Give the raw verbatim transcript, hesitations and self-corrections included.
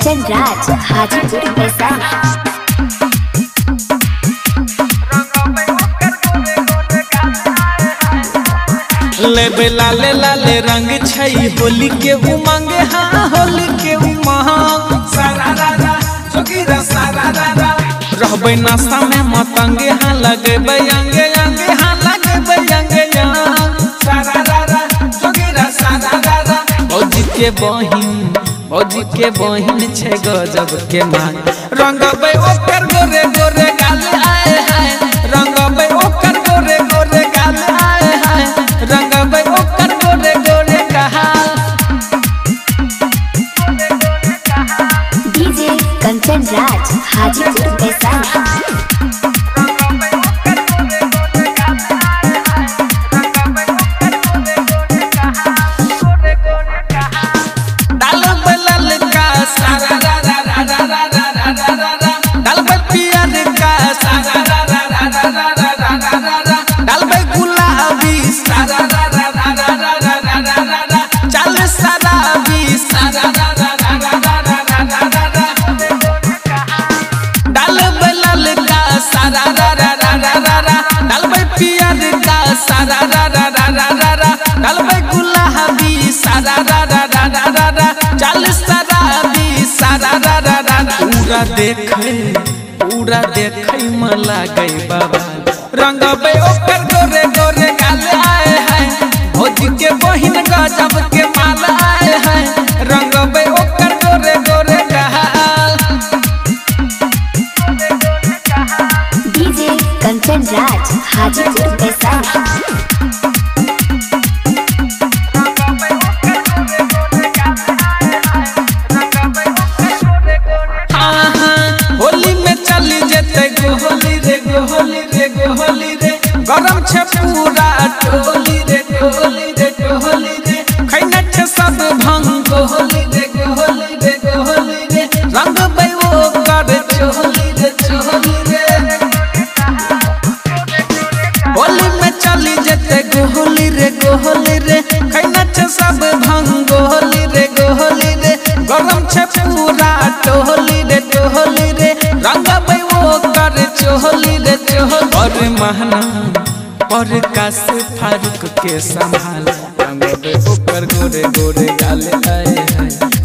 कंचन राज हाजीपुर वैशाली। लेबे लाले लाले रंग छई होली के उमंग, हाँ होली के उमंग। सारा रारा जोगिरा सारा रारा रहबे नाश्ता में मतंगे, हाँ लगेबे अंगे अंगे, हाँ लगेबे अंगे अंग। सारा रारा जोगिरा सारा रारा भौजी के बहिन, भौजी के बहिन छे गजब के मान। रंगबे ओकर गोरे गोरे गाल आए हाय, रंगबे ओकर गोरे गोरे गाल आए हाय, रंगबे ओकर गोरे गोरे गाल। डीजे कंचन राज हाजीपुर वैशाली। सारा रा रा रा रा रा रा डालबे गुलाबी सारा रा रा रा रा रा रा चल सारा भी सारा रा रा रा पूरा देखे पूरा देखे म लागे बाबा। रंगबे ओकर गोरे गोरे गाल आए हैं, भौजी के बहिन गजब के माल आए हैं, रंगबे ओकर गोरे गोरे गाल। डीजे कंचन राज हाजीपुर वैशाली। गोहली रे गोहली रे गोहली रे गरम छे पूरा टोली रे टोली रे टोली रे खैना छे सब भंग। गोहली रे गोहली रे गोहली रे रंग बे वो कर चोली रे चोली रे होली में चली जते। गोहली रे गोहली रे खैना छे सब भंग। गोहली रे गोहली रे गरम छे पूरा टोली रे टोली रे रंग बे वो कर चोली रे चोली। और महना और काश फारूक के संभाल, रंगबे ओकर गोरे गोरे गाल आए हैं,